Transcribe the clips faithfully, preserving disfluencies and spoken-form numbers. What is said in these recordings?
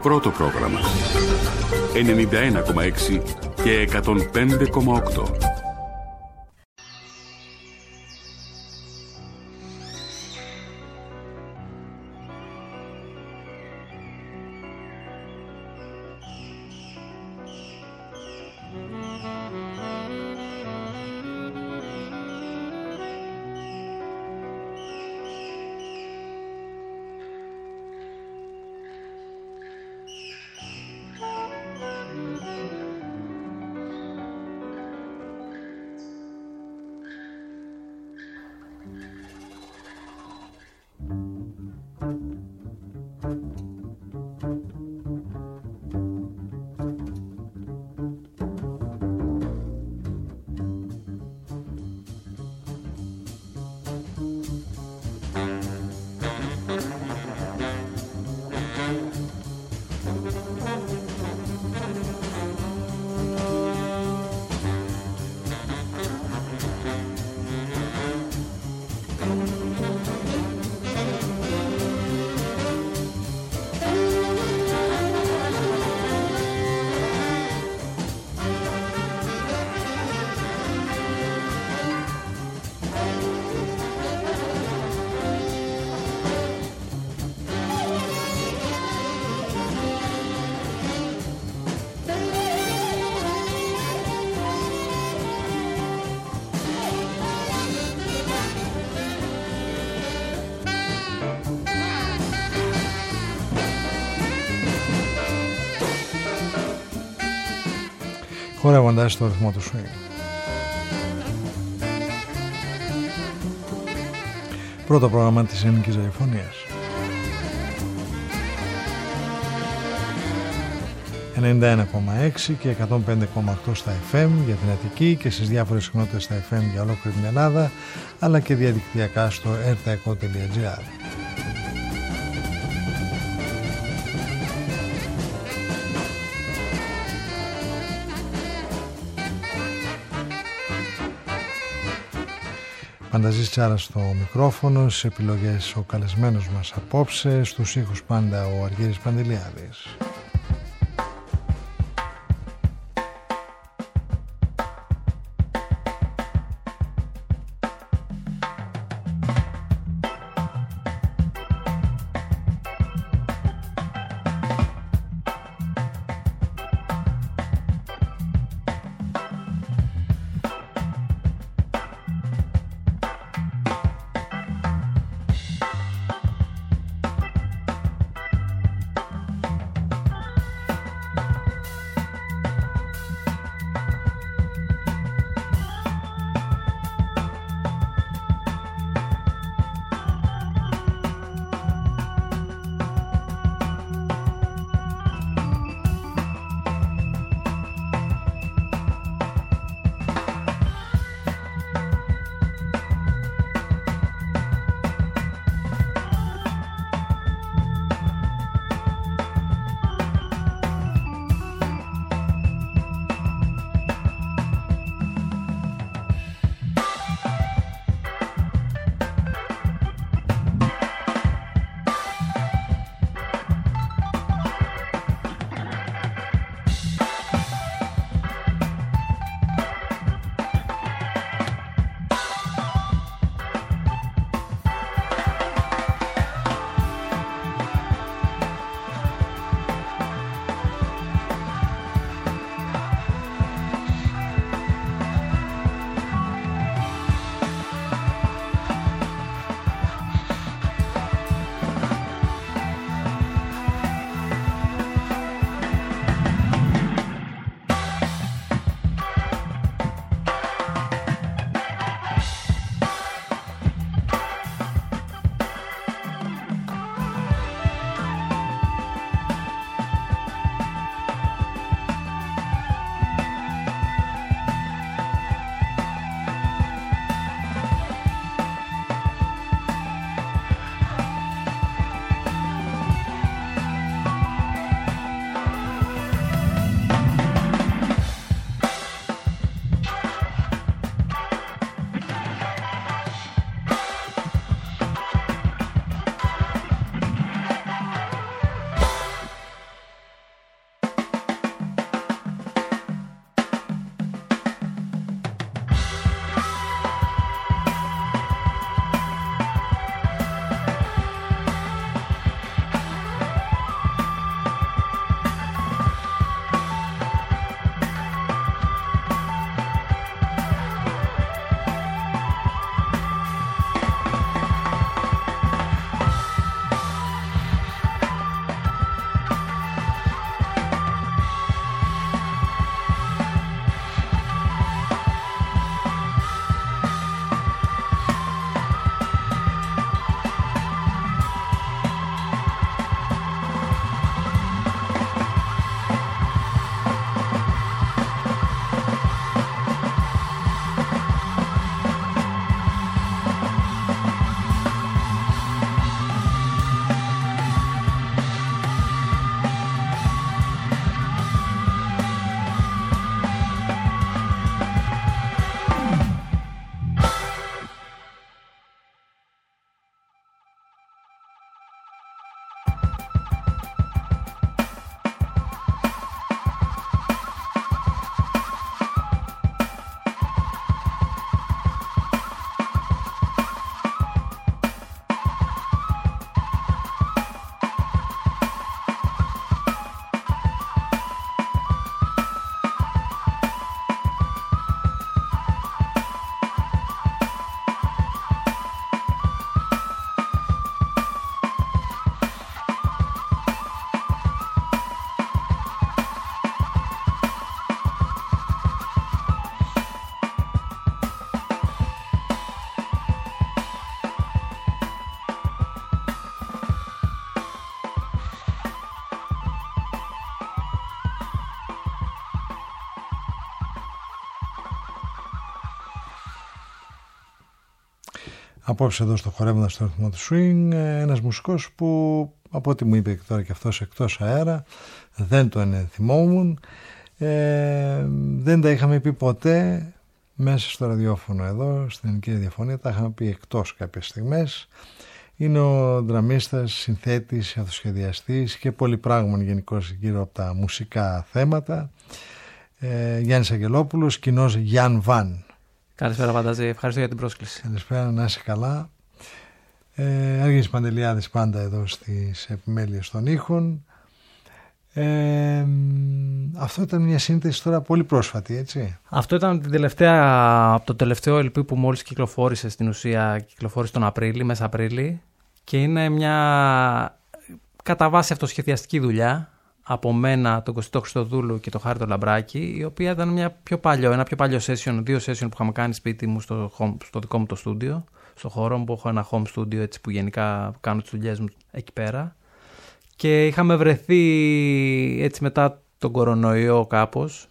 Πρώτο πρόγραμμα ενενήντα ένα κόμμα έξι και εκατόν πέντε κόμμα οκτώ. χορεύοντας στο ρυθμό του swing. Πρώτο πρόγραμμα της ελληνικής ραδιοφωνίας. ενενήντα ένα κόμμα έξι και εκατόν πέντε κόμμα οκτώ στα εφ εμ για την Αττική και στις διάφορες συχνότητες στα εφ εμ για ολόκληρη την Ελλάδα, αλλά και διαδικτυακά στο ερταεκό τελεία τζι άρ. Φανταζής Τσάρα στο μικρόφωνο, στις επιλογές ο καλεσμένος μας απόψε, στους ήχους πάντα ο Αργύρης Παντελιάδης. Απόψε εδώ στο Χορεύοντας στο ρυθμό του swing, ένας μουσικός που από ό,τι μου είπε τώρα και αυτός εκτός αέρα, δεν τον θυμόμουν, ε, δεν τα είχαμε πει ποτέ μέσα στο ραδιόφωνο εδώ, στην Ελληνική Ραδιοφωνία, τα είχαμε πει εκτός κάποιες στιγμές. Είναι ο δραμίστας, συνθέτης, αυτοσχεδιαστής και πολυπράγμων γενικώς γύρω από τα μουσικά θέματα. Ε, Γιάννης Αγγελόπουλος, κοινός Γιάν Βαν. Καλησπέρα Φανταζή, ευχαριστώ για την πρόσκληση. Καλησπέρα, να είσαι καλά. Ε, Άργης Παντελιάδης πάντα εδώ στις επιμέλειες των ήχων. Ε, αυτό ήταν μια σύνθεση τώρα πολύ πρόσφατη, έτσι. Αυτό ήταν την τελευταία, από το τελευταίο ελ πι που μόλις κυκλοφόρησε, στην ουσία κυκλοφόρησε τον Απρίλη, μέσα Απρίλη, και είναι μια κατά βάση αυτοσχεδιαστική δουλειά από μένα, τον Κωστή Χριστοδούλου και τον Χάρη τον Λαμπράκη, η οποία ήταν μια πιο παλιό, ένα πιο παλιό session, δύο session που είχαμε κάνει σπίτι μου στο, home, στο δικό μου το στούντιο, στο χώρο μου που έχω ένα home studio, έτσι, που γενικά κάνω τις δουλειές μου εκεί πέρα. Και είχαμε βρεθεί έτσι μετά τον κορονοϊό κάπως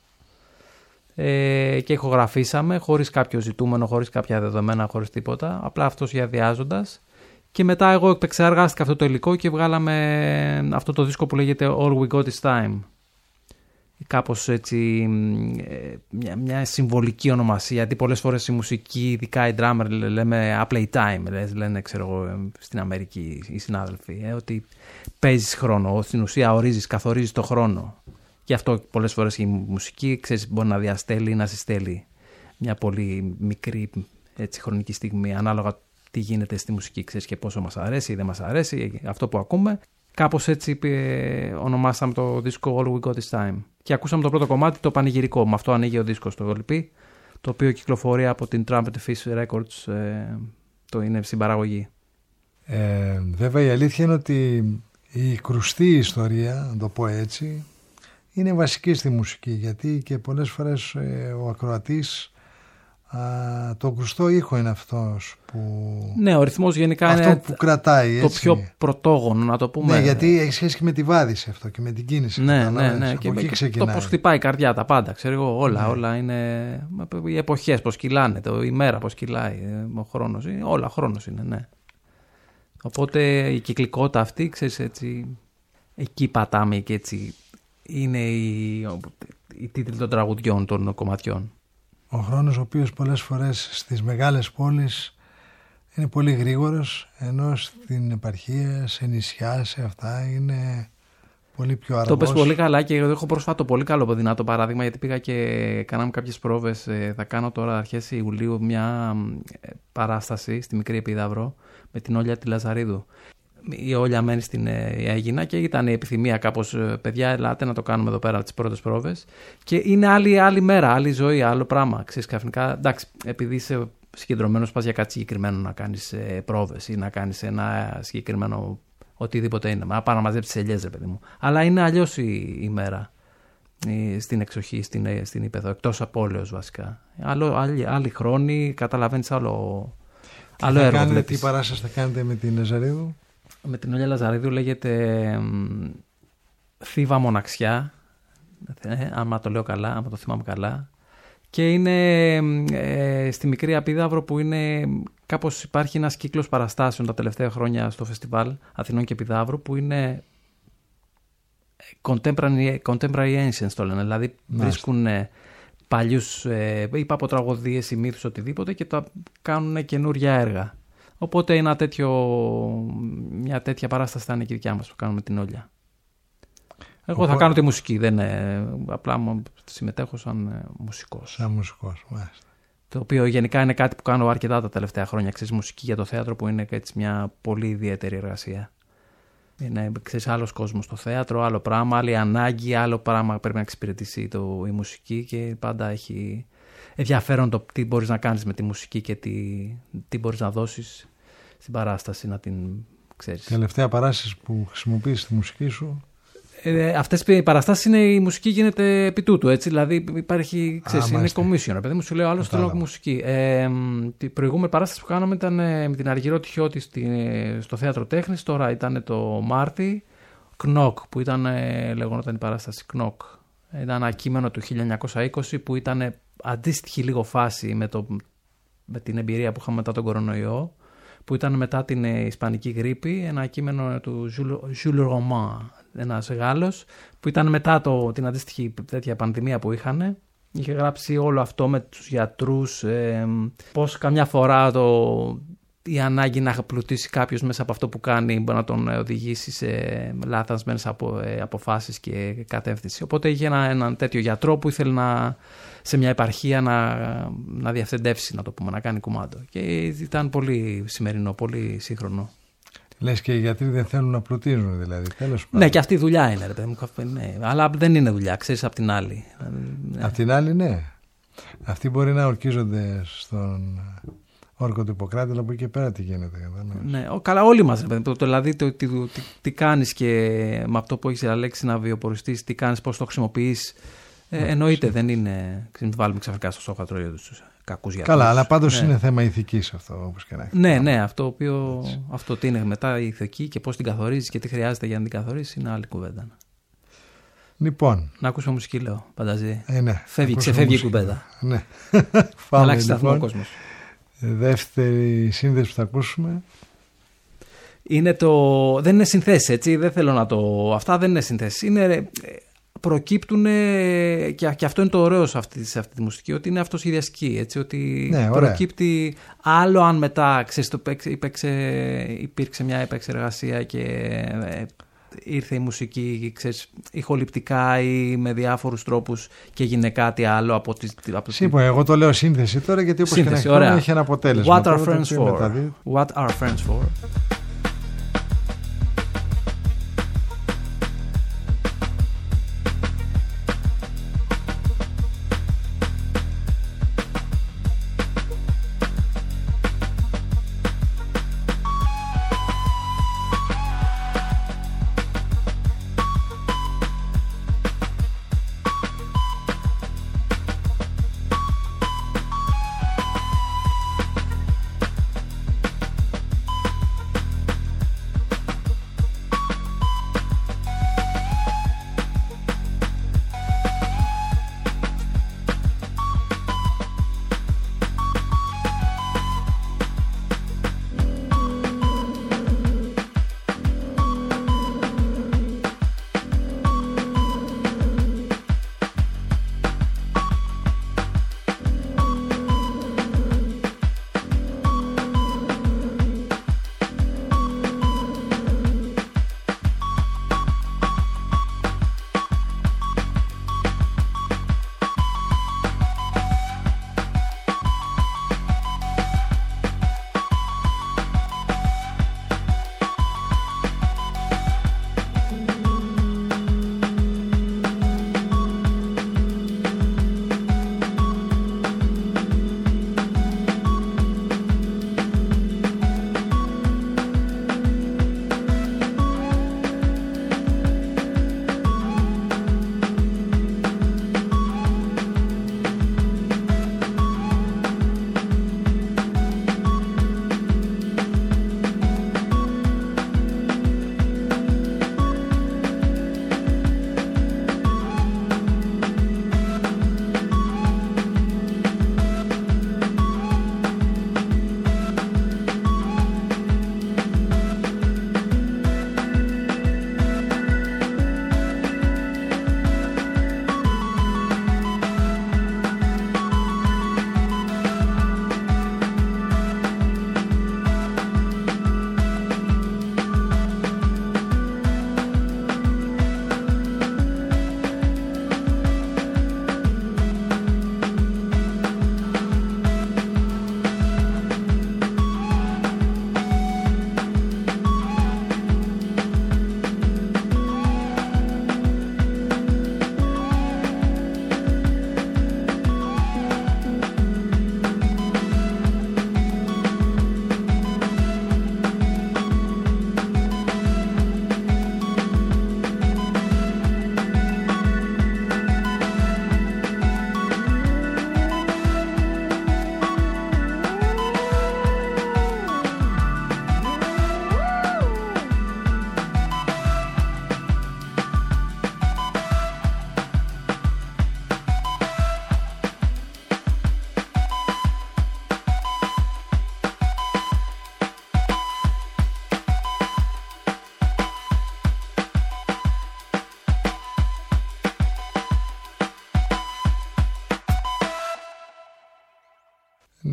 ε, και ηχογραφήσαμε χωρίς κάποιο ζητούμενο, χωρίς κάποια δεδομένα, χωρίς τίποτα, απλά αυτό σχεδιάζοντας. Και μετά εγώ επεξεργάστηκα αυτό το υλικό και βγάλαμε αυτό το δίσκο που λέγεται All We Got Is Time. Κάπως έτσι μια, μια συμβολική ονομασία, γιατί πολλές φορές η μουσική, ειδικά οι drummer, λέμε play time, λένε ξέρω εγώ στην Αμερική οι συνάδελφοι, ε, ότι παίζεις χρόνο, στην ουσία ορίζεις, καθορίζεις το χρόνο. Γι' αυτό πολλές φορές η μουσική, ξέρεις, μπορεί να διαστέλει ή να συστέλει μια πολύ μικρή έτσι, χρονική στιγμή, ανάλογα τι γίνεται στη μουσική, ξέρεις, και πόσο μας αρέσει ή δεν μας αρέσει αυτό που ακούμε. Κάπως έτσι ε, ονομάσαμε το δίσκο All We Got Is Time. Και ακούσαμε το πρώτο κομμάτι, το πανηγυρικό. Με αυτό ανοίγει ο δίσκος στο ελ πι, το οποίο κυκλοφορεί από την Trumpet Fish Records, ε, το είναι στην παραγωγή. Ε, βέβαια η αλήθεια είναι ότι η κρουστή ιστορία, να το πω έτσι, είναι βασική στη μουσική, γιατί και πολλές φορές ε, ο ακροατής Α, το κρουστό ήχο είναι αυτός που... Ναι, ο ρυθμός γενικά αυτό είναι που κρατάει, το έτσι. πιο πρωτόγονο, να το πούμε. Ναι, γιατί έχει σχέση και με τη βάδιση αυτό και με την κίνηση. Ναι, ναι, ναι. Και, και το πώς χτυπάει η καρδιά, τα πάντα. Ξέρω εγώ, όλα, ναι. όλα είναι. Οι εποχές, πώς κυλάνε, το, η μέρα πώς κυλάει, ο χρόνος. Όλα χρόνος είναι, ναι. Οπότε η κυκλικότητα αυτή, ξέρεις, έτσι. Εκεί πατάμε και έτσι. Είναι οι, οι τίτλοι των τραγουδιών, των κομματιών. Ο χρόνος ο οποίος πολλές φορές στις μεγάλες πόλεις είναι πολύ γρήγορος, ενώ στην επαρχία, σε νησιά, σε αυτά είναι πολύ πιο αργός. Το πες πολύ καλά και εγώ έχω προσφάτω πολύ καλό δυνατό παράδειγμα, γιατί πήγα και κάναμε κάποιες πρόβες. Θα κάνω τώρα αρχές Ιουλίου μια παράσταση στη Μικρή Επίδαυρο με την Όλια τη Λαζαρίδου. Η Όλια μένει στην Αίγινα και ήταν η επιθυμία κάπως, παιδιά, ελάτε να το κάνουμε εδώ πέρα τις πρώτες πρόβες. Και είναι άλλη, άλλη μέρα, άλλη ζωή, άλλο πράγμα. Ξέρεις, ξαφνικά, εντάξει, επειδή είσαι συγκεντρωμένος, πας για κάτι συγκεκριμένο να κάνεις πρόβες ή να κάνεις ένα συγκεκριμένο οτιδήποτε είναι. Να πάω να μαζέψεις τις ελιές, ρε παιδί μου. Αλλά είναι αλλιώς η, η μέρα στην εξοχή, στην, στην Ήπεθρο, εκτός από πόλεως βασικά. Άλλο, άλλη, άλλη χρόνη, καταλαβαίνεις άλλο, άλλο έργο. Κάνετε, τι παράσταση θα κάνετε με την Λαζαρίδου? Με την Όλια Λαζαρίδου λέγεται Θύβα Μοναξιά, ε, άμα το λέω καλά, άμα το θυμάμαι καλά. Και είναι ε, στη Μικρή Επίδαυρο, που είναι κάπως, υπάρχει ένας κύκλος παραστάσεων τα τελευταία χρόνια στο φεστιβάλ Αθηνών και Επιδαύρου, που είναι contemporary, contemporary ancients το λένε, δηλαδή βρίσκουν ε, παλιούς ε, ή παποτραγωδίες ή μύθους, οτιδήποτε, και τα κάνουν καινούργια έργα. Οπότε ένα τέτοιο, μια τέτοια παράσταση θα είναι και η δικιά μας που κάνουμε την Όλια. Εγώ Οπό... θα κάνω τη μουσική, δεν είναι, απλά συμμετέχω σαν μουσικός. Σαν μουσικός, μάλιστα. Το οποίο γενικά είναι κάτι που κάνω αρκετά τα τελευταία χρόνια. Ξέρεις, μουσική για το θέατρο, που είναι έτσι μια πολύ ιδιαίτερη εργασία. Είναι, ξέρεις, άλλος κόσμος στο θέατρο, άλλο πράγμα, άλλη ανάγκη, άλλο πράγμα πρέπει να εξυπηρετήσει το, η μουσική, και πάντα έχει ενδιαφέρον το τι μπορείς να κάνεις με τη μουσική και τι, τι μπορείς να δώσεις στην παράσταση, να την ξέρεις. Τελευταία παράσταση που χρησιμοποιείς τη μουσική σου? Ε, αυτές οι παραστάσεις είναι, η μουσική γίνεται επί τούτου, έτσι, δηλαδή υπάρχει, ξέρεις, Α, είναι commission, παιδί μου, σου λέω, άλλο θέλω μουσική. Ε, την προηγούμενη παράσταση που κάναμε ήταν με την Αργυρό Τυχιώτη στο Θέατρο Τέχνης, τώρα ήταν το Μάρτι, Κνοκ, που ήταν, λεγόταν η παράσταση Κνοκ. Ήταν ένα κείμενο του χίλια εννιακόσια είκοσι που ήταν αντίστοιχη λίγο φάση με, το, με την εμπειρία που είχαμε μετά τον κορονοϊό. που ήταν μετά την Ισπανική γρίπη, ένα κείμενο του Jules Romain, ένας Γάλλος, που ήταν μετά το, την αντίστοιχη τέτοια πανδημία που είχαν. Είχε γράψει όλο αυτό με τους γιατρούς, ε, πώς καμιά φορά το, η ανάγκη να πλουτίσει κάποιος μέσα από αυτό που κάνει μπορεί να τον οδηγήσει σε λάθασμένες απο, ε, αποφάσεις και κατεύθυνση. Οπότε είχε ένα, έναν τέτοιο γιατρό που ήθελε να, σε μια επαρχία να, να διευθεντεύσει, να το πούμε, να κάνει κουμάντο. Και ήταν πολύ σημερινό, πολύ σύγχρονο. Λες και οι γιατροί δεν θέλουν να πλουτίζουν, δηλαδή. Τέλος πάντων. Ναι, και αυτή η δουλειά είναι, ρε παιδί μου. Ναι, αλλά δεν είναι δουλειά, ξέρεις, απ' την άλλη. Απ' την άλλη, ναι. Αυτοί μπορεί να ορκίζονται στον όρκο του Ιπποκράτη, αλλά από εκεί και πέρα τι γίνεται. Ναι, καλά, όλοι μας. Ρε παιδί μου. Δηλαδή, το, τι, τι, τι κάνεις και με αυτό που έχεις διαλέξει να βιοποριστείς, τι κάνεις, πώς το χρησιμοποιείς. Ε, εννοείται, δεν είναι. Μην βάλουμε ξαφνικά στο στόχατρο για τους κακούς γιατρούς. Καλά, αλλά πάντως ναι. είναι θέμα ηθικής αυτό, όπως και να έχει. Ναι, ναι, αυτό, οποίο, αυτό τι είναι μετά η ηθική και πώς την καθορίζεις και τι χρειάζεται για να την καθορίσεις είναι άλλη κουβέντα. Λοιπόν. Να ακούσουμε μουσική, λέω, Πανταζή. Ε, ναι. Φεύγει, ξεφεύγει η κουβέντα. Ναι. Αλλάξει σταθμό ο κόσμος. Δεύτερη σύνδεση που θα ακούσουμε. Είναι το... Δεν είναι συνθέσεις, έτσι. Δεν θέλω να το... Αυτά δεν είναι συνθέσεις. Είναι... Προκύπτουν και, και αυτό είναι το ωραίο σε αυτή, σε αυτή τη μουσική, ότι είναι αυτοσχεδιαστική, έτσι, ότι ναι, προκύπτει άλλο αν μετά, ξέρεις, το υπέξε, υπήρξε μια επεξεργασία και ε, ήρθε η μουσική, ξέρεις, ηχοληπτικά ή με διάφορους τρόπους και έγινε κάτι άλλο από τις... Σύμφωνα, εγώ το λέω σύνθεση τώρα γιατί όπως σύνθεση, και να έχει ένα αποτέλεσμα. What are friends for? What are friends for?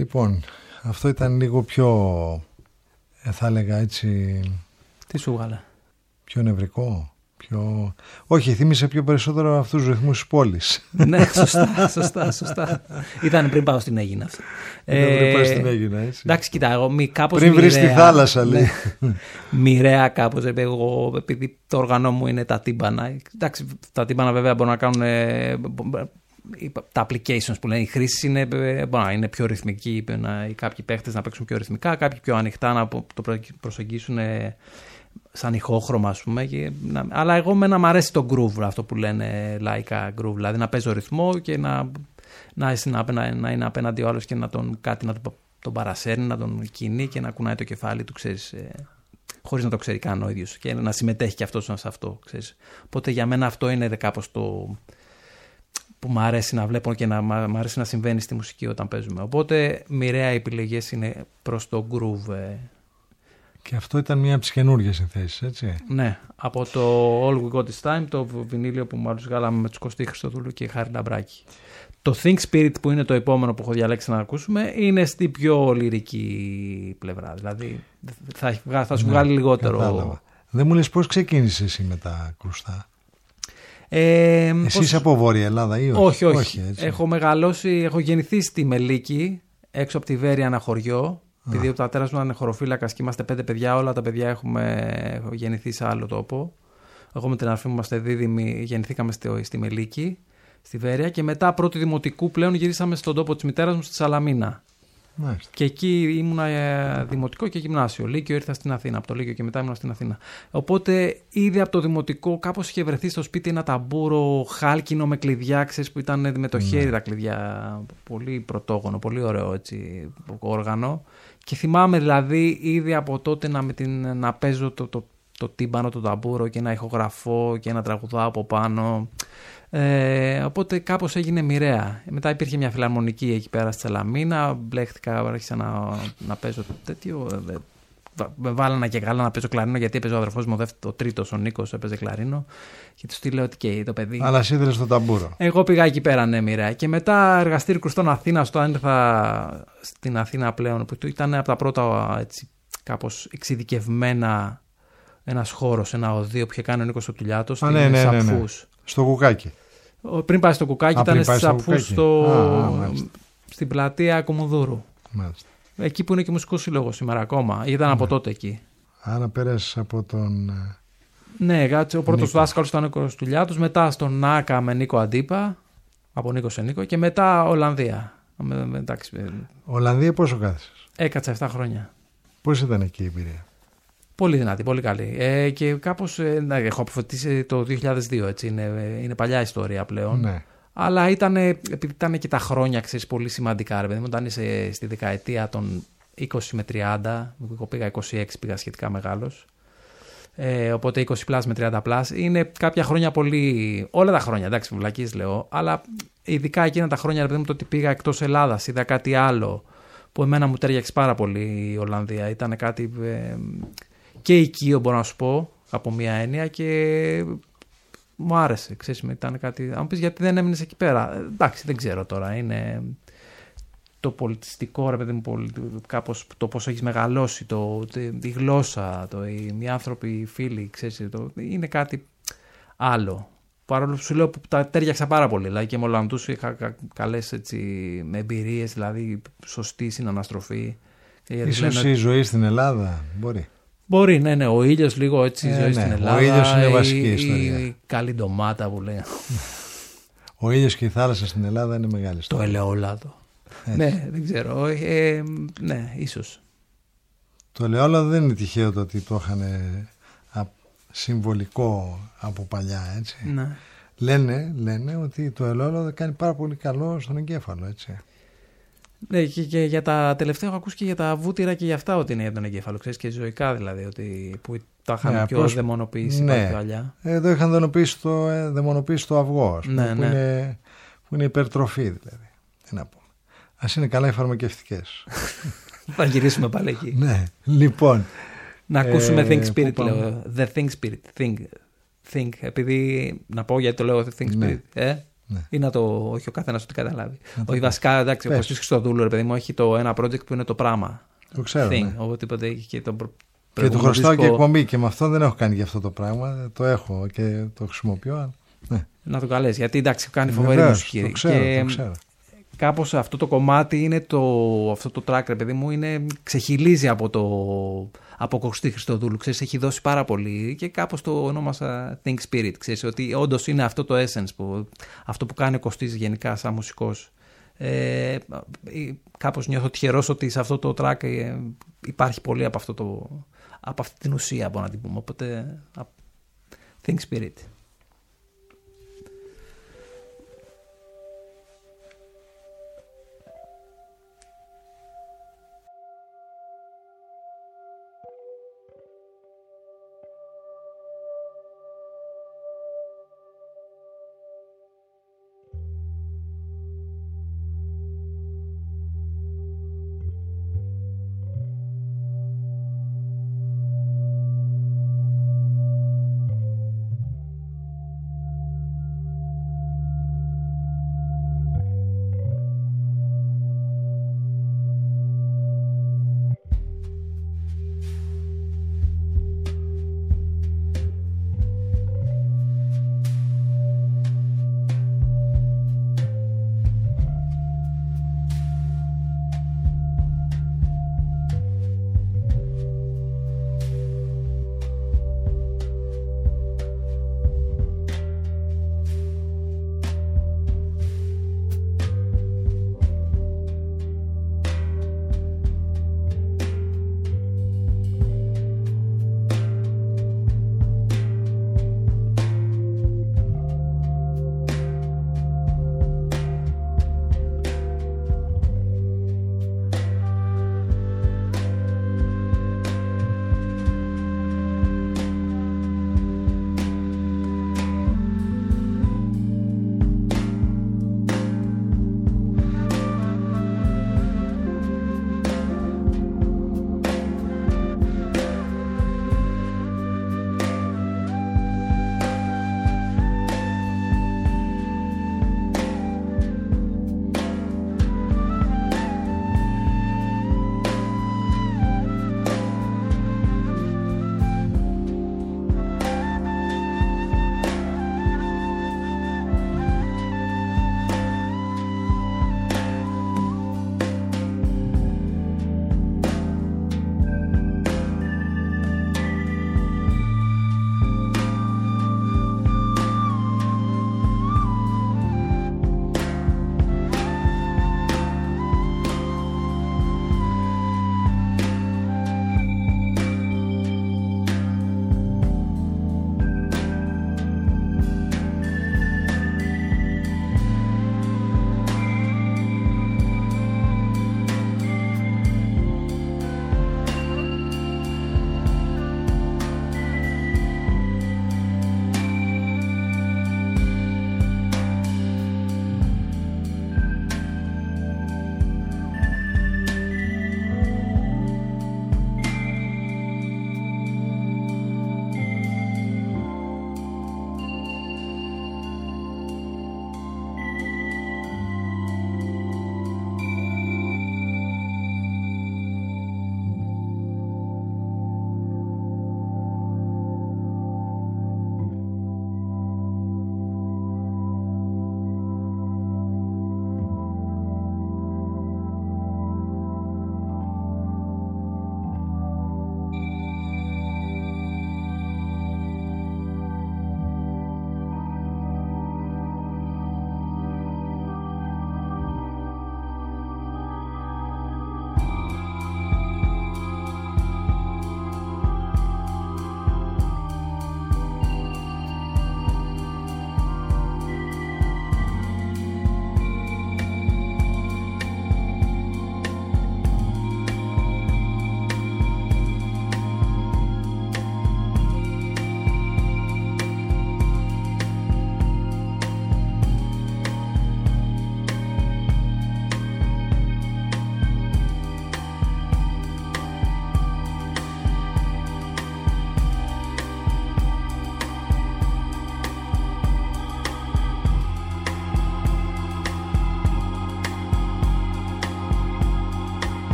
Λοιπόν, αυτό ήταν λίγο πιο, ε, θα έλεγα έτσι... Τι σου βγάλε? Πιο νευρικό. Πιο... Όχι, θύμισε πιο περισσότερο αυτούς τους ρυθμούς της πόλης. Ναι, σωστά, σωστά, σωστά. Ήταν πριν πάω στην Αίγινα. Ήταν πριν πάω στην Αίγινα, έτσι. Εντάξει, κοίτα, εγώ μη, κάπως πριν βρεις μοιραία, τη θάλασσα, λέει. Ναι, μοιραία κάπως, εγώ, επειδή το όργανο μου είναι τα τύμπανα. Εντάξει, τα τύμπανα βέβαια μπορούν να κάνουν... Τα applications που λένε, οι χρήσεις είναι, είναι πιο ρυθμικοί, οι κάποιοι παίχτες να παίξουν πιο ρυθμικά, κάποιοι πιο ανοιχτά να το προσεγγίσουν σαν ηχόχρωμα, ας πούμε. Και, να, αλλά εγώ μένα μου αρέσει το groove, αυτό που λένε λαϊκά groove, δηλαδή να παίζω ρυθμό και να, να, να, να είναι απέναντι ο άλλος και να τον, κάτι να τον, τον παρασέρνει, να τον κινεί και να κουνάει το κεφάλι του, ξέρεις, ε, χωρίς να το ξέρει καν ο ίδιος και να συμμετέχει και αυτός σε αυτό, ξέρεις. Οπότε για μένα αυτό είναι κάπως το... που μου αρέσει να βλέπω και να μ' αρέσει να συμβαίνει στη μουσική όταν παίζουμε. Οπότε μοιραία οι επιλογές είναι προς το groove. Και αυτό ήταν μία από τις καινούργιες συνθέσεις, έτσι. Ναι, από το All We Got This Time, το βινίλιο που μάλλον βγάλαμε με τους Κωστή Χριστοδούλου και Χάρη Λαμπράκη. Το Think Spirit, που είναι το επόμενο που έχω διαλέξει να ακούσουμε, είναι στην πιο λυρική πλευρά. Δηλαδή θα, θα σου ναι, βγάλει λιγότερο. Κατάλαβα. Δεν μου λες πώς ξεκίνησες εσύ με τα κρουστά? Ε, Εσύ πώς... είσαι από Βόρεια Ελλάδα ή όχι? Όχι, όχι. όχι έτσι. Έχω μεγαλώσει, έχω γεννηθεί στη Μελίκη, έξω από τη Βέρεια, ένα χωριό. Επειδή ο πατέρας μου ήταν χωροφύλακας και είμαστε πέντε παιδιά, όλα τα παιδιά έχουμε γεννηθεί σε άλλο τόπο. Εγώ με την αρφή μου είμαστε δίδυμοι, γεννηθήκαμε στη, στη Μελίκη, στη Βέρεια, και μετά πρώτη δημοτικού πλέον γυρίσαμε στον τόπο της μητέρας μου στη Σαλαμίνα. Μάλιστα. Και εκεί ήμουνα ε, δημοτικό και γυμνάσιο. Λύκειο ήρθα στην Αθήνα, από το Λύκειο και μετά ήμουνα στην Αθήνα. Οπότε ήδη από το δημοτικό κάπως είχε βρεθεί στο σπίτι ένα ταμπούρο χάλκινο με κλειδιά, ξέρεις, που ήταν με το χέρι mm. τα κλειδιά. Πολύ πρωτόγωνο, πολύ ωραίο έτσι, όργανο. Και θυμάμαι δηλαδή ήδη από τότε να, με την, να παίζω το, το, το τύμπανο, το ταμπούρο και να ηχογραφώ και να τραγουδάω από πάνω. Ε, οπότε κάπως έγινε μοιραία. Μετά υπήρχε μια φιλαρμονική εκεί πέρα στη Σαλαμίνα. Μπλέχτηκα, άρχισα να, να παίζω τέτοιο. Με βάλανα και καλά να παίζω κλαρίνο, γιατί έπαιζε ο αδερφός μου, ο τρίτος, ο Νίκος, έπαιζε κλαρίνο. Και του τη λέω ότι και το παιδί. Αλλά εσύ ήθελες το ταμπούρο. Εγώ πήγα εκεί πέρα, ναι, μοιραία. Και μετά εργαστήρι κρουστών Αθήνα, στο αν ήρθα στην Αθήνα πλέον, που ήταν από τα πρώτα έτσι, κάπως εξειδικευμένα, ένας χώρος, ένα οδείο που είχε κάνει ο Νίκος ο Τουλιάτος. Α, ναι, ναι, ναι, ναι. Στο Κουκάκι. Πριν πάει στο Κουκάκι, Α, ήταν στις Σαπφούς στο... Α, α, στην πλατεία Κομοδούρου. Μάλιστα. Εκεί που είναι και μουσικός σύλλογος σήμερα ακόμα. Ήταν ναι. από τότε εκεί. Άρα πέρασες από τον... Ναι, κάτσε, ο πρώτος δάσκαλος ήταν ο Νίκος Τουλιάτος, μετά στον Νάκα με Νίκο Αντίπα, από Νίκο σε Νίκο, και μετά Ολλανδία. Με, με, εντάξει. Ολλανδία πόσο κάθεσες? Έκατσα επτά χρόνια. Πώς ήταν εκεί η εμπειρία? Πολύ δυνατή, πολύ καλή. Ε, και κάπως, ε, ναι, έχω αποφωτίσει το δύο χιλιάδες δύο, έτσι, είναι, είναι παλιά ιστορία πλέον. Ναι. Αλλά ήταν, επειδή ήταν και τα χρόνια, ξέρεις, πολύ σημαντικά, ρε παιδί μου, όταν είσαι στη δεκαετία των είκοσι με τριάντα, εγώ πήγα είκοσι έξι, πήγα σχετικά μεγάλος, ε, οπότε είκοσι πλάς με τριάντα πλάς, είναι κάποια χρόνια πολύ, όλα τα χρόνια, εντάξει, βλακής λέω, αλλά ειδικά εκείνα τα χρόνια, ρε παιδί μου, το ότι πήγα εκτός Ελλάδας, είδα κάτι άλλο, που εμένα μου τέριαξε πάρα πολύ η Ολλανδία, ήταν κάτι ε, και οικείο, μπορώ να σου πω, από μία έννοια, και... μου άρεσε, ξέρεις, ήταν κάτι... Αν μου πεις γιατί δεν έμεινες εκεί πέρα, εντάξει, δεν ξέρω τώρα, είναι το πολιτιστικό, ρε παιδί μου, κάπως το πώς έχεις μεγαλώσει, το, τη γλώσσα, το, οι, οι άνθρωποι, οι φίλοι, ξέρεις, το, είναι κάτι άλλο. Παρόλο που σου λέω που τα τέριαξα πάρα πολύ, δηλαδή και με Ολλανδούς είχα κα, καλές έτσι, εμπειρίες, δηλαδή σωστή συναναστροφή. Ίσως λένε... η ζωή στην Ελλάδα μπορεί. Μπορεί, ναι, ναι. Ο ήλιος λίγο έτσι ε, ζωή ναι. στην Ελλάδα. Ο ήλιος είναι η, βασική η, ιστορία. Η καλή ντομάτα που λέει. Ο ήλιος και η θάλασσα στην Ελλάδα είναι μεγάλη ιστορία. Το ελαιόλαδο. Ναι, δεν ξέρω. Ε, ναι, ίσως. Το ελαιόλαδο δεν είναι τυχαίο το ότι το είχαν συμβολικό από παλιά, έτσι. Ναι. Λένε, λένε ότι το ελαιόλαδο κάνει πάρα πολύ καλό στον εγκέφαλο, έτσι. Ναι, και, και για τα τελευταία έχω ακούσει και για τα βούτυρα και για αυτά ότι είναι για τον εγκέφαλο. Ξέρεις, και ζωικά δηλαδή, ότι, που τα είχαν ναι, πιο απλώς, δαιμονοποιήσει ναι. πιο παλιά. Εδώ είχαν δαιμονοποιήσει το, ε, δαιμονοποιήσει το αυγό, ας πούμε, ναι, που, ναι. είναι, που είναι υπερτροφή δηλαδή. Τι να πούμε. Ας είναι καλά οι φαρμακευτικές. Θα γυρίσουμε πάλι εκεί. Ναι, λοιπόν. Να ακούσουμε ε, Think Spirit, λέω. The Think Spirit. Think, think. Επειδή, να πω γιατί το λέω The Think Spirit. Ναι. Ε? Ναι. Ή να το, όχι ο καθένας ότι καταλάβει. Όχι, βασικά, εντάξει, ο Κωστής Χριστοδούλου, ρε παιδί μου, έχει το ένα project που είναι το πράγμα. Το ξέρω. Thing, Ναι. οπότε έχει και το προ... Και του χρωστάω δίσκο... και εκπομπή και με αυτό δεν έχω κάνει για αυτό το πράγμα. Το έχω και το χρησιμοποιώ. Ναι. Να το καλέσει, γιατί εντάξει, κάνει φοβερή Βεβαίως, μουσική. Το ξέρω, και... το ξέρω. Κάπως αυτό το κομμάτι είναι το, αυτό το track, ρε παιδί μου, είναι, ξεχυλίζει από το από Κωστή Χριστοδούλου, ξέρεις, έχει δώσει πάρα πολύ και κάπως το ονόμασα Think Spirit, ξέρεις, ότι όντως είναι αυτό το essence, που, αυτό που κάνει ο Κωστής γενικά σαν μουσικός. Ε, κάπως νιώθω τυχερός ότι σε αυτό το track ε, υπάρχει πολύ από, αυτό το, από αυτή την ουσία, μπορώ να την πούμε, οπότε Think Spirit.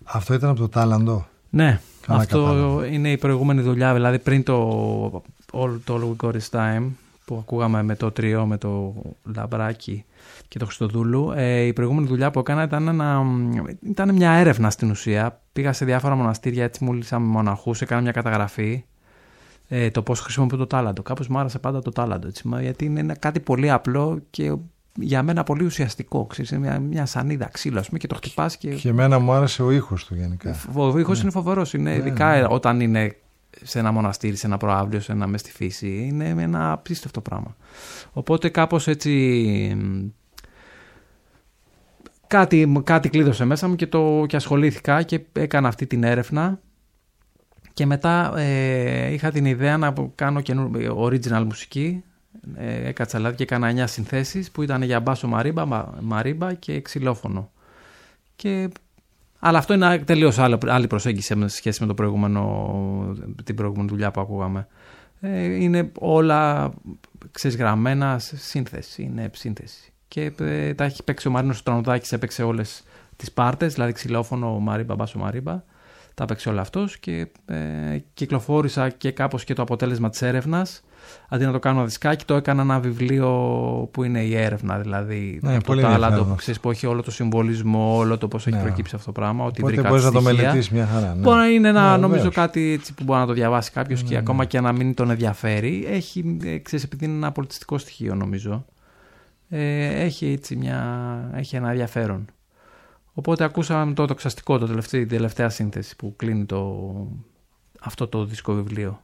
Αυτό ήταν από το Τάλαντο. Ναι, Καλά αυτό κατάλαβα. είναι η προηγούμενη δουλειά, δηλαδή πριν το All, το All We Got Is Time που ακούγαμε με το τριό, με το Λαμπράκι και το Χριστοδούλου. Ε, η προηγούμενη δουλειά που έκανα ήταν, ένα, ήταν μια έρευνα στην ουσία. Πήγα σε διάφορα μοναστήρια, έτσι μίλησα με μοναχούς, έκανα μια καταγραφή. Ε, το πώς χρησιμοποιώ το τάλαντο. Κάπως μου άρεσε πάντα το τάλαντο, έτσι, γιατί είναι ένα, κάτι πολύ απλό και για μένα πολύ ουσιαστικό. Ξέρεις, είναι μια, μια σανίδα ξύλο, ας πούμε, και το χτυπάς. Και, και εμένα μου άρεσε ο ήχος του γενικά. Ο ήχος ναι. είναι φοβερός. Είναι, ναι, ειδικά ναι. όταν είναι σε ένα μοναστήρι, σε ένα προαύλιο, σε ένα μες στη φύση. Είναι ένα απίστευτο πράγμα. Οπότε κάπως έτσι. Κάτι, κάτι κλείδωσε μέσα μου και, το, και ασχολήθηκα και έκανα αυτή την έρευνα. Και μετά ε, είχα την ιδέα να κάνω καινούργια original μουσική. Ε, έκατσα δηλαδή και έκανα εννιά συνθέσεις που ήταν για μπάσο μαρίμπα, μα, μαρίμπα και ξυλόφωνο. Και... Αλλά αυτό είναι τελείως άλλη, άλλη προσέγγιση σε σχέση με το προηγούμενο, την προηγούμενη δουλειά που ακούγαμε. Ε, είναι όλα ξεσγραμμένα σύνθεση, είναι σύνθεση. Και ε, τα έχει παίξει ο Μαρίνος Τρανουδάκης, έπαιξε όλες τις πάρτες, δηλαδή ξυλόφωνο, μαρίμπα, μπάσο μαρίμπα. Τα έπαιξε όλα αυτός και ε, κυκλοφόρησα και κάπως και το αποτέλεσμα της έρευνας. Αντί να το κάνω δισκάκι, το έκανα ένα βιβλίο που είναι η έρευνα, δηλαδή ναι, το τάλαντο που ξέρεις, που έχει όλο το συμβολισμό, όλο το πώς ναι. έχει προκύψει αυτό το πράγμα. Ότι οπότε μπορείς να το μελετήσεις μια χαρά. Ναι. Μπορεί να είναι ένα, ναι, νομίζω βέβαιος. κάτι έτσι που μπορεί να το διαβάσει κάποιος ναι, και ναι. ακόμα και να μην τον ενδιαφέρει. Έχει, ξέρεις, επειδή είναι ένα πολιτιστικό στοιχείο νομίζω, ε, έχει, έτσι μια, έχει ένα ενδιαφέρον. Οπότε ακούσαμε το τοξαστικό, το τελευταίο, την τελευταία σύνθεση που κλείνει το, αυτό το δίσκο βιβλίο.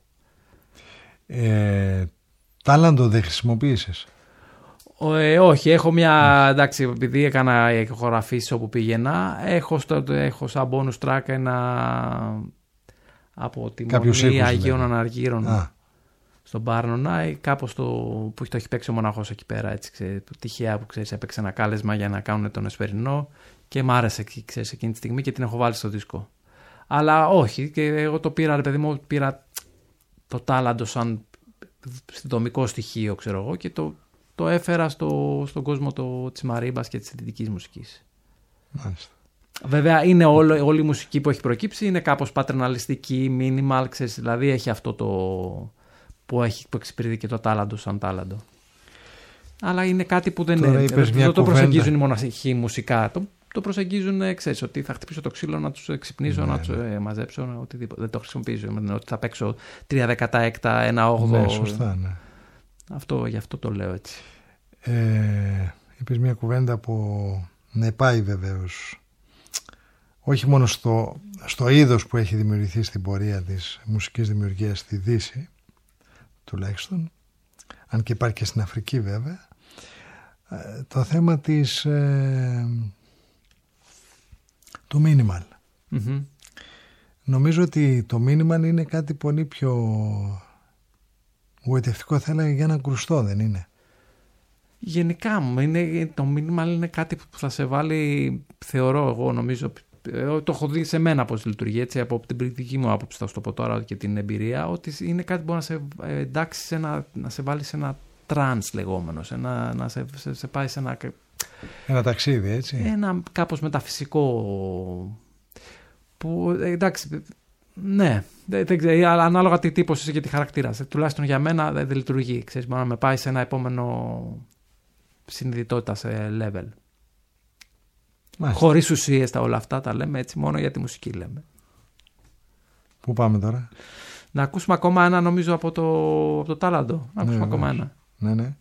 Ε, τάλαντο δεν χρησιμοποίησες? Ε, όχι, έχω μια, εντάξει, επειδή έκανα ηχογραφήσεις όπου πήγαινα, έχω, στο, έχω σαν bonus track ένα από τη Μονή Αγίων Αναργύρων ah. στον Πάρνονα, κάπως το, που το έχει παίξει ο μοναχός εκεί πέρα, έτσι, ξέρεις, τυχαία που ξέρεις, έπαιξε ένα κάλεσμα για να κάνουν τον Εσπερινό. Και μ' άρεσε, ξέρεις, εκείνη τη στιγμή και την έχω βάλει στο δίσκο. Αλλά όχι, και εγώ το πήρα, ρε παιδί μου, πήρα το τάλαντο σαν δομικό στοιχείο, ξέρω εγώ, και το, το έφερα στο, στον κόσμο το, της μαρίμπας και της συνθετικής μουσικής. Μάλιστα. Βέβαια, είναι όλο, όλη η μουσική που έχει προκύψει είναι κάπως πατερναλιστική, minimal, ξέρεις, δηλαδή έχει αυτό το που, έχει, που εξυπηρετεί και το τάλαντο σαν τάλαντο. Αλλά είναι κάτι που δεν, είναι, δεν το προσεγγίζουν οι μοναχοί μουσικά. Το, το προσεγγίζουν, ξέρεις, ότι θα χτυπήσω το ξύλο να τους ξυπνήσω, ναι, να τους ε, μαζέψω, οτιδήποτε. Δεν το χρησιμοποιήσω. Ότι θα παίξω τρία δεκατάεκτα, ένα όγδοο. Ναι, σωστά, ναι. Αυτό, γι' αυτό το λέω έτσι. Ε, είπες μια κουβέντα που ναι, πάει βεβαίως. Όχι μόνο στο, στο είδος που έχει δημιουργηθεί στην πορεία της μουσικής δημιουργίας στη Δύση, τουλάχιστον, αν και υπάρχει και στην Αφρική βέβαια, το θέμα της ε, του minimal. Mm-hmm. Νομίζω ότι το minimal είναι κάτι πολύ πιο γοητευτικό, θα έλεγα, για ένα κρουστό, δεν είναι? Γενικά είναι, το minimal είναι κάτι που θα σε βάλει, θεωρώ εγώ, νομίζω, το έχω δει σε μένα πώς λειτουργεί, έτσι, από την δική μου άποψη θα στο πω τώρα και την εμπειρία, ότι είναι κάτι που μπορεί να σε εντάξει, σε ένα, να σε βάλει σε ένα τρανς λεγόμενο, σε ένα, να σε, σε, σε πάει σε ένα... Ένα ταξίδι, έτσι. Ένα κάπως μεταφυσικό που, εντάξει, ναι, δεν, δεν ξέρω, αλλά ανάλογα τι τύπος είσαι και τι χαρακτήρας. Τουλάχιστον για μένα δεν, δεν λειτουργεί, ξέρεις, μπορεί να με πάει σε ένα επόμενο συνειδητότητα, σε level. Μάλιστα. Χωρίς ουσίες τα όλα αυτά τα λέμε, έτσι, μόνο για τη μουσική λέμε. Πού πάμε τώρα? Να ακούσουμε ακόμα ένα, νομίζω, από το, από το τάλαντο. Να ακούσουμε ναι, ακόμα ναι. ένα. Ναι, ναι.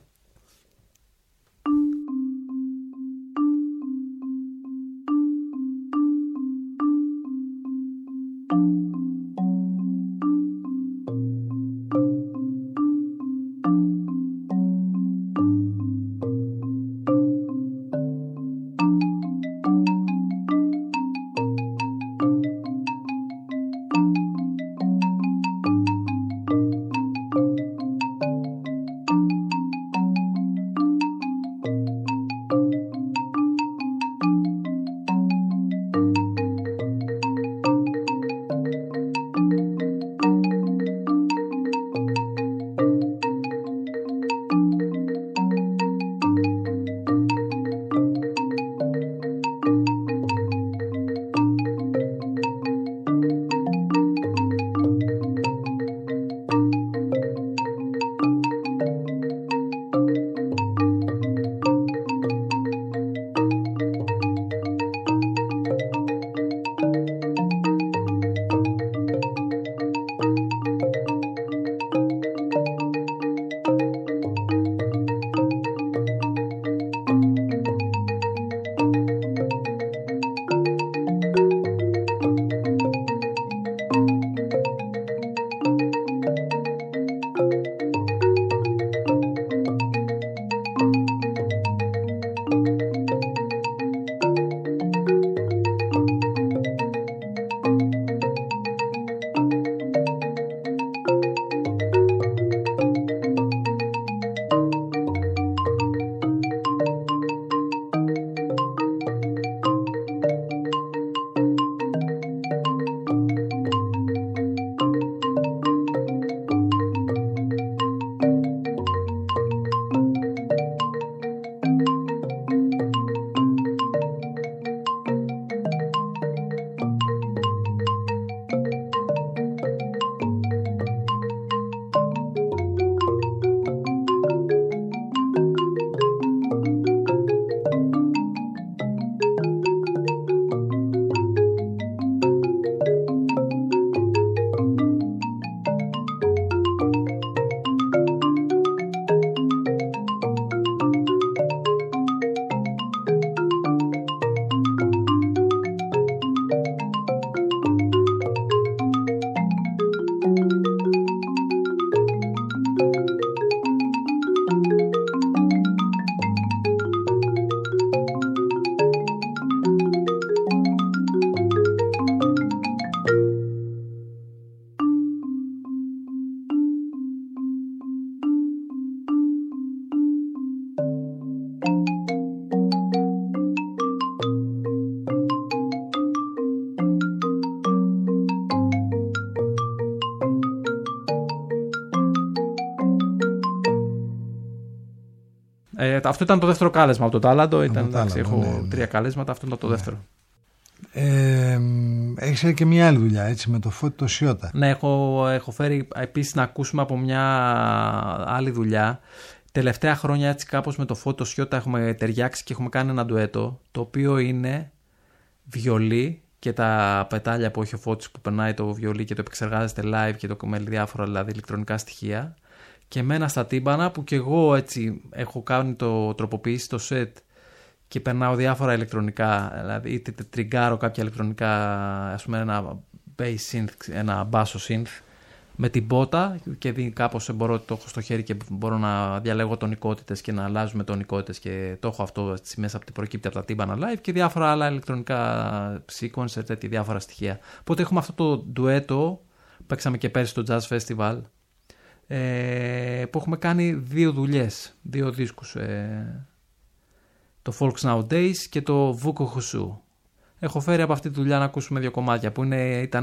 Ε, αυτό ήταν το δεύτερο κάλεσμα από το Τάλαντο. Ήταν, εντάξει, έχω ναι, ναι. τρία κάλεσματα, αυτό ήταν το ναι. δεύτερο. Ε, έχεις και μια άλλη δουλειά, έτσι, με το Φώτη το Σιώτα. Ναι, έχω, έχω φέρει επίσης να ακούσουμε από μια άλλη δουλειά. Τελευταία χρόνια έτσι κάπως με το Φώτη το Σιώτα έχουμε ταιριάξει και έχουμε κάνει ένα ντουέτο, το οποίο είναι βιολί και τα πετάλια που έχει ο Φώτης που περνάει το βιολί και το επεξεργάζεται live και το με διάφορα δηλαδή ηλεκτρονικά στοιχεία, και μένα στα τύμπανα που και εγώ έτσι έχω κάνει το τροποποιήσει το set και περνάω διάφορα ηλεκτρονικά, δηλαδή είτε τριγκάρω κάποια ηλεκτρονικά, ας πούμε ένα bass synth, ένα basso synth με την πότα και κάπως μπορώ, το έχω στο χέρι και μπορώ να διαλέγω τονικότητες και να αλλάζουμε τονικότητες και το έχω αυτό μέσα από την προκύπτει από τα τύμπανα live και διάφορα άλλα ηλεκτρονικά sequencer, τέτοια διάφορα στοιχεία. Οπότε έχουμε αυτό το ντουέτο, παίξαμε και πέρσι στο Jazz Festival, ε, που έχουμε κάνει δύο δουλειές, δύο δίσκους, ε, το Folks Nowadays και το Vuko Husu. Έχω φέρει από αυτή τη δουλειά να ακούσουμε δύο κομμάτια που είναι, ήταν,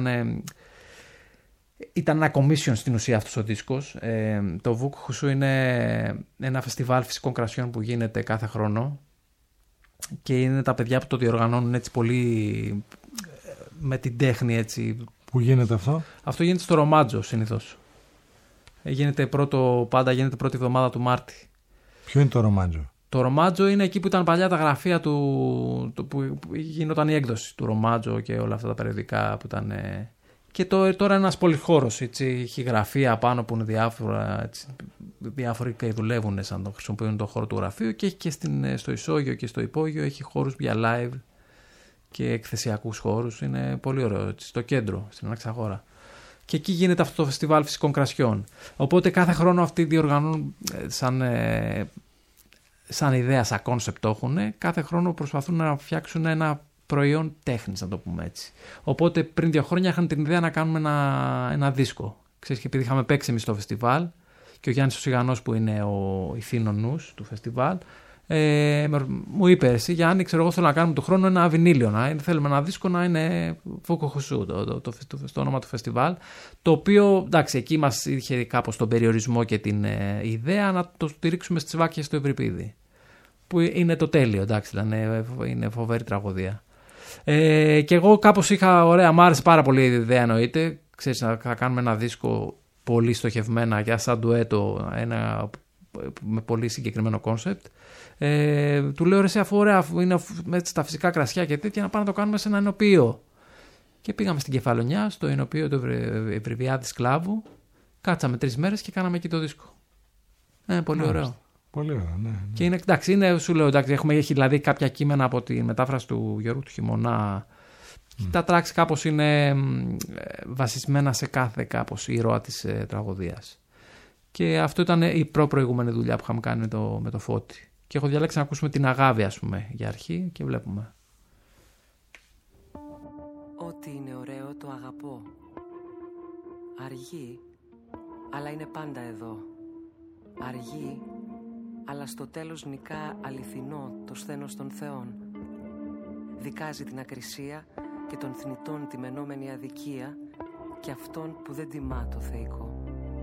ήταν ένα commission στην ουσία αυτός ο δίσκος. Ε, το Vuko Husu είναι ένα φεστιβάλ φυσικών κρασιών που γίνεται κάθε χρόνο και είναι τα παιδιά που το διοργανώνουν έτσι πολύ με την τέχνη έτσι. Πού γίνεται αυτό? Αυτό γίνεται στο Ρομάτζο συνήθως. Γίνεται πρώτο, πάντα γίνεται πρώτη εβδομάδα του Μάρτη. Ποιο είναι το Ρομάτζο? Το Ρομάτζο είναι εκεί που ήταν παλιά τα γραφεία του, το που γινόταν η έκδοση του Ρομάτζο και όλα αυτά τα περιοδικά που ήταν. Και το, τώρα είναι ένας πολυχώρος, έτσι, έχει γραφεία πάνω που είναι διάφορα, έτσι, διάφοροι και δουλεύουν σαν το χρησιμοποιούν το χώρο του γραφείου και έχει και στην, στο Ισόγειο και στο Υπόγειο έχει χώρους για live και εκθεσιακούς χώρους, είναι πολύ ωραίο, έτσι, στο κέντρο, στην Αναξαγόρα. Και εκεί γίνεται αυτό το φεστιβάλ φυσικών κρασιών. Οπότε κάθε χρόνο αυτοί διοργανώνουν σαν, ε, σαν ιδέα, σαν κόνσεπτ το έχουν. Κάθε χρόνο προσπαθούν να φτιάξουν ένα προϊόν τέχνης, να το πούμε έτσι. Οπότε πριν δύο χρόνια είχαν την ιδέα να κάνουμε ένα, ένα δίσκο. Ξέρεις, και επειδή είχαμε παίξει εμείς στο φεστιβάλ και ο Γιάννης ο Σιγανός που είναι ο ηθήνων νους του φεστιβάλ, Ε, μου είπε εσύ Γιάννη, ξέρω εγώ θέλω να κάνουμε του χρόνου ένα βινίλιο, να θέλουμε ένα δίσκο να είναι Vuko Husu, το, το, το, το, το, το όνομα του φεστιβάλ, το οποίο εντάξει εκεί μας είχε κάπως τον περιορισμό και την ε, ιδέα να το στηρίξουμε στις βάκες του Ευρυπίδη, που είναι το τέλειο, εντάξει, είναι, είναι φοβερή τραγωδία. Ε, και εγώ κάπως είχα, ωραία, μου άρεσε πάρα πολύ η ιδέα, εννοείται, ξέρεις, να θα κάνουμε ένα δίσκο πολύ στοχευμένα για σαν ντουέτο, ένα με πολύ συγκεκριμένο κόνσεπτ. Ε, του λέω ρε, αφού ωραία, αφού είναι έτσι, τα φυσικά κρασιά και τέτοια, να πάμε να το κάνουμε σε ένα ενοποιείο. Και πήγαμε στην Κεφαλονιά, στο ενοποιείο του Ευρυπιάδη Κλάβου. Κάτσαμε τρεις μέρες και κάναμε εκεί το δίσκο. Ναι, πολύ Μάλιστα. ωραίο. Πολύ ωραίο, ναι, ναι. Και είναι, εντάξει, είναι, σου λέω, εντάξει, έχουμε έχει δηλαδή κάποια κείμενα από τη μετάφραση του Γιώργου του Χειμωνά. Mm. Τα tracks κάπως είναι βασισμένα σε κάθε κάπως ήρωα της ε, τραγωδίας. Και αυτό ήταν η προ-προηγούμενη δουλειά που είχαμε κάνει με το, με το Φώτη. Και έχω διαλέξει να ακούσουμε την Αγάπη, ας πούμε, για αρχή και βλέπουμε. Ό,τι είναι ωραίο το αγαπώ. Αργεί, αλλά είναι πάντα εδώ. Αργεί, αλλά στο τέλος νικά αληθινό το σθένος των θεών. Δικάζει την ακρισία και των θνητών τη μενόμενη αδικία και αυτόν που δεν τιμά το θεϊκό.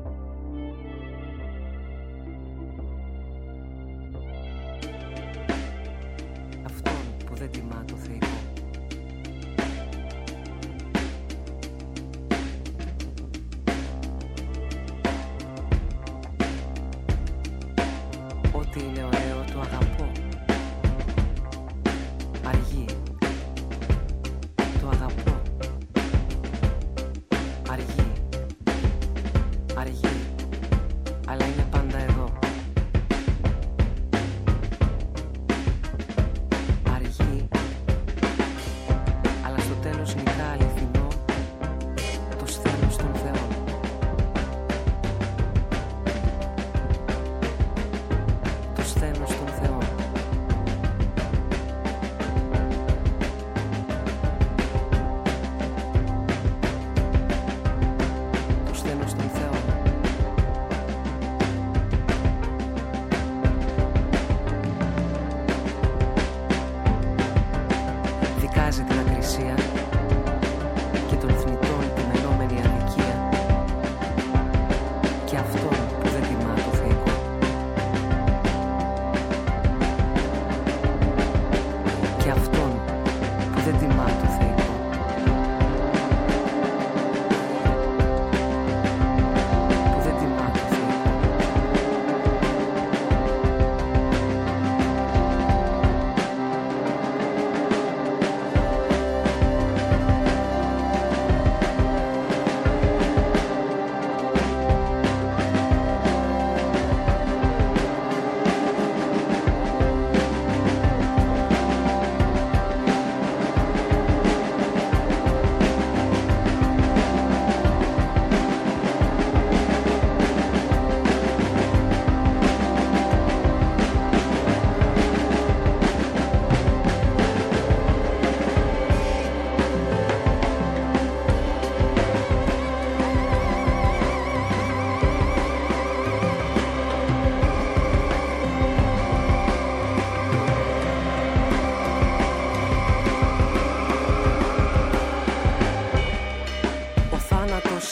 Αυτόν που δεν τιμά το θεϊκό. Ό,τι είναι ωραίο το αγαπώ. Αργεί. Το αγαπώ. Αργεί. Αργεί. Αλλά είναι πάντα εδώ. Αργεί. Αλλά στο τέλος νικά αληθινό το σθένος των θεών. Το σθένος των θεών. Το σθένος των θεών. Δικάζει την ακρισία και των θνητών τη μενόμενη αδικία και αυτόν που δεν τιμά το θεϊκό.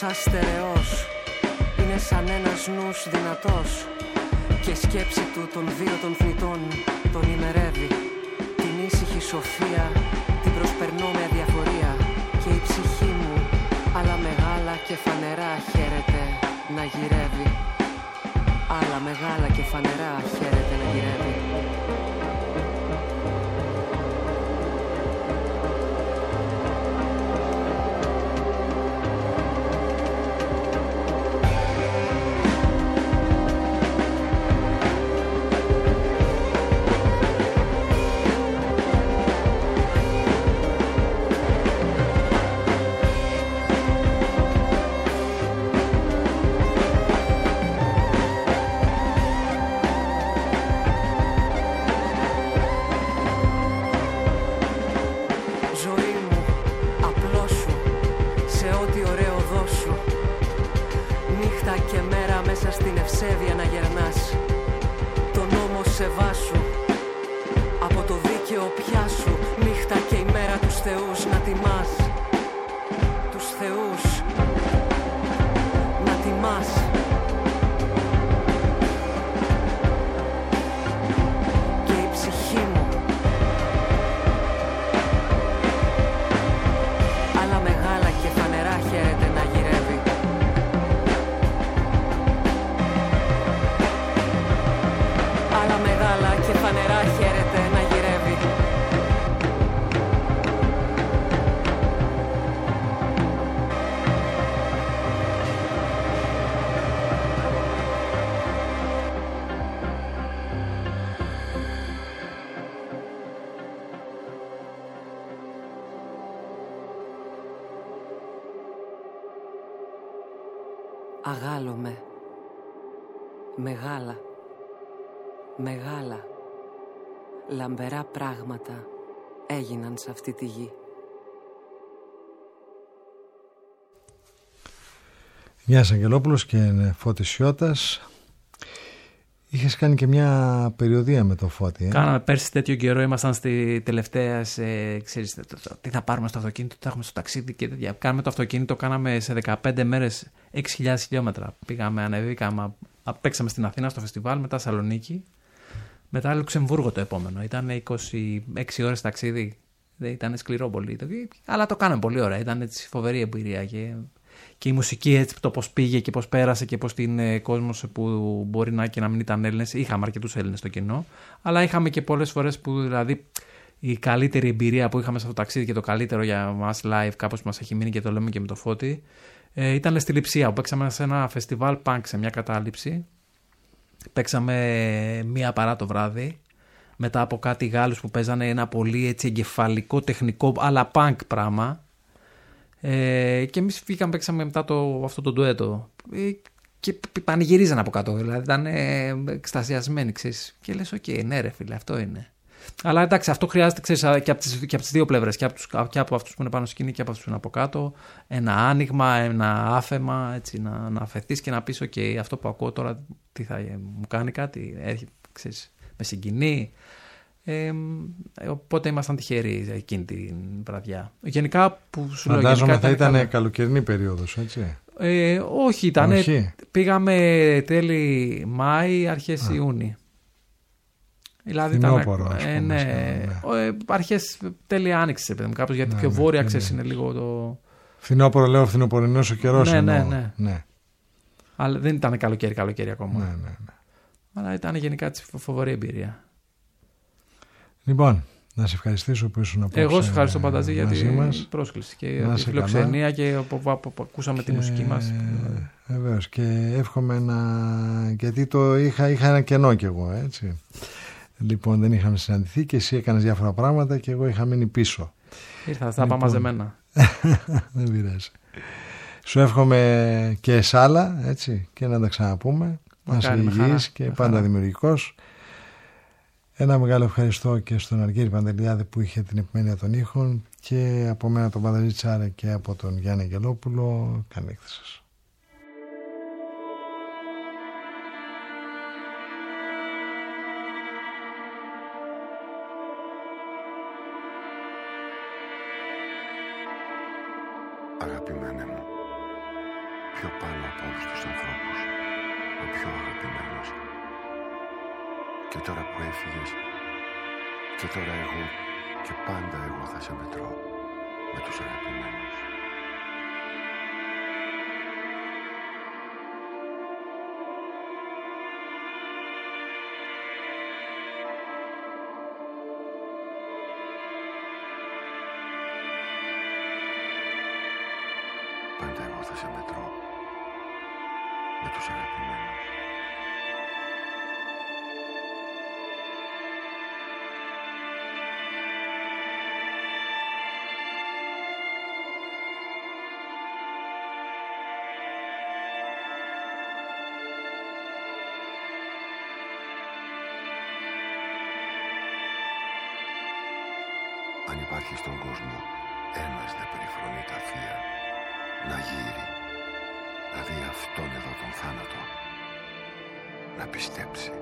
σαν στερεός, είναι σαν ένας νους δυνατός και η σκέψη του των δύο των θνητών τον ημερεύει. Την ήσυχη σοφία την προσπερνώ με αδιαφορία και η ψυχή μου άλλα μεγάλα και φανερά χαίρεται να γυρεύει. Άλλα μεγάλα και φανερά χαίρεται να γυρεύει. Αγάλωμαι. Μεγάλα. Μεγάλα. Λαμπερά πράγματα έγιναν σε αυτή τη γη. Γιάννης Αγγελόπουλος και Φώτης Σιώτας. Είχες κάνει και μια περιοδία με το Φώτη. Ε? Κάναμε πέρσι τέτοιο καιρό, ήμασταν στη τελευταία, σε, ξέρεις, το, το, τι θα πάρουμε στο αυτοκίνητο, θα έχουμε στο ταξίδι και τέτοια. Κάναμε το αυτοκίνητο, κάναμε σε δεκαπέντε μέρες έξι χιλιάδες χιλιόμετρα. Πήγαμε, ανεβήκαμε, παίξαμε στην Αθήνα στο φεστιβάλ, μετά Θεσσαλονίκη, μετά Λουξεμβούργο το επόμενο. Ήταν είκοσι έξι ώρες ταξίδι, ήταν σκληρό πολύ, αλλά το κάναμε πολύ ωραία, ήταν έτσι φοβερή εμπειρία. Και... Και η μουσική, έτσι, το πώς πήγε και πώς πέρασε και πώς την κόσμος που μπορεί να και να μην ήταν Έλληνες. Είχαμε αρκετούς Έλληνες στο κοινό, αλλά είχαμε και πολλές φορές που δηλαδή η καλύτερη εμπειρία που είχαμε σε αυτό το ταξίδι και το καλύτερο για μας live, κάπως μας έχει μείνει και το λέμε και με το Φώτη, ε, ήταν στη Λειψία που παίξαμε σε ένα φεστιβάλ punk, σε μια κατάληψη. Παίξαμε μία παρά το βράδυ, μετά από κάτι Γάλλους που παίζανε ένα πολύ έτσι εγκεφαλικό, τεχνικό, αλλά punk πράγμα. Ε, και εμείς φύγαμε, παίξαμε μετά το, αυτό το ντουέτο ε, και πανηγυρίζαν από κάτω, δηλαδή ήταν ε, εκστασιασμένοι, ξέρεις, και λες οκ, okay, ναι ρε φίλε, αυτό είναι. Αλλά εντάξει, αυτό χρειάζεται, ξέρεις, και από τις, και από τις δύο πλευρές, και από, τους, και από αυτούς που είναι πάνω σκηνή και από αυτούς που είναι από κάτω, ένα άνοιγμα, ένα άφεμα, έτσι, να, να αφαιθείς και να πεις οκ, okay, αυτό που ακούω τώρα τι θα μου κάνει κάτι, έρχεται, ξέρεις, με συγκινεί. Ε, οπότε ήμασταν τυχεροί εκείνη την βραδιά. Γενικά που σου λέω, φαντάζομαι θα ήταν καλά. Καλοκαιρινή περίοδος, έτσι. Ε, όχι, ήταν. Πήγαμε τέλη Μάη, αρχές Ιούνιου. Δηλαδή Φθινόπορο, ήταν. ας πούμε, Ε, ναι, ναι. Ε, αρχές τέλη Άνοιξης, κάπως, γιατί ναι, πιο βόρεια, ναι, ξέρεις, είναι λίγο το. Φθινόπορο, λέω, φθινοπορεινός ο καιρός. Ναι, εννοώ. ναι, ναι, ναι. Αλλά δεν ήταν καλοκαίρι, καλοκαίρι ακόμα. Ναι, ναι, ναι. Αλλά ήταν γενικά έτσι φοβερή εμπειρία. Λοιπόν, να σε ευχαριστήσω που ήσουν απόψε. Εγώ σε ευχαριστώ, Πανταζή, για την μας. πρόσκληση και τη φιλοξενία και που ακούσαμε και... τη μουσική μας. Βεβαίως, και εύχομαι να... γιατί το είχα, είχα ένα κενό κι εγώ, έτσι. Λοιπόν, δεν είχαμε συναντηθεί και εσύ έκανες διάφορα πράγματα και εγώ είχα μείνει πίσω. Ήρθα, θα λοιπόν... πάμε μαζεμένα. Δεν πειράζει. Σου εύχομαι και εσάλα, έτσι, και να τα ξαναπούμε. Να είσαι υγιής και πάντα χαρά. Δημιουργικός. Ένα μεγάλο ευχαριστώ και στον Αργύρη Παντελιάδη που είχε την επιμέλεια των ήχων και από μένα τον Πανταζή Τσάρα και από τον Γιάννη Αγγελόπουλο. Καλή νύχτα σας. Αγαπημένε μου, πιο πάνω από όλους τους ανθρώπους, ο πιο αγαπημένος. Και τώρα που έφυγες, και τώρα εγώ και πάντα εγώ θα σε μετρώ με τους αγαπημένους. Πάντα εγώ θα σε μετρώ με τους αγαπημένους. Αν υπάρχει στον κόσμο ένας δεν περιφρονεί τα θεία, να γύρει, να δει αυτόν εδώ τον θάνατο, να πιστέψει.